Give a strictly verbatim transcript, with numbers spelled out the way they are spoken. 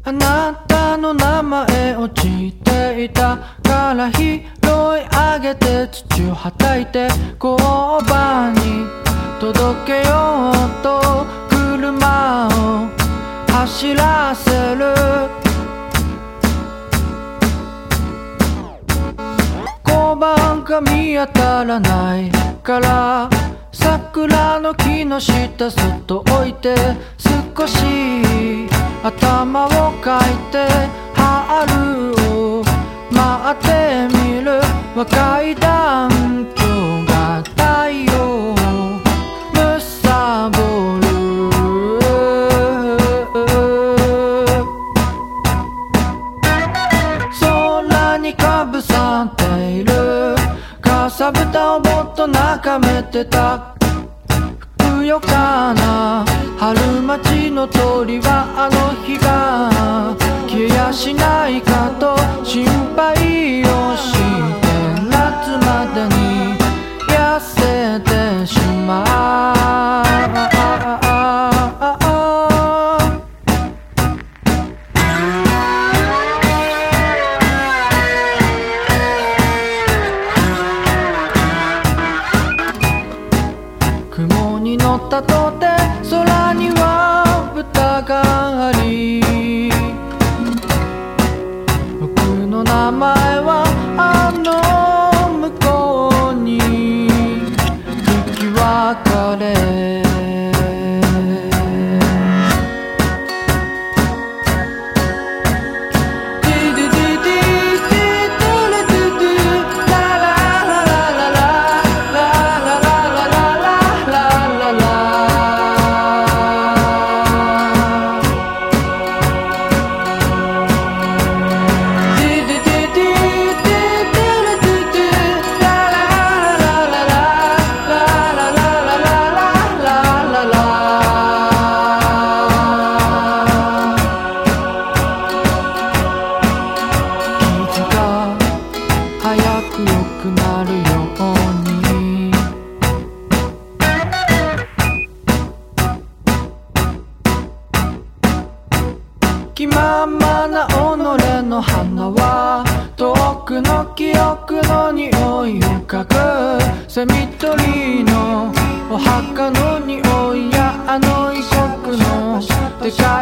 あなたの名前落ちていたから拾い上げて土をはたいて交番に届けようと車を走らせる。交番が見当たらないから桜の木の下そっと置いて少し頭をかいて春を待ってみる。若い男女が太陽をむさぼる。空にかぶさっているかさぶたをぼっと眺めてた。ふくよかな春町の鳥はあの日が消えやしないかと心配をして夏までに痩せてしまう。雲に乗ったとて空には豚があり、僕の名前はあの向こうに行き別れ。気ままな己の花は遠くの記憶の匂いを嗅ぐ。セミトリーのお墓の匂いやあの異国の出会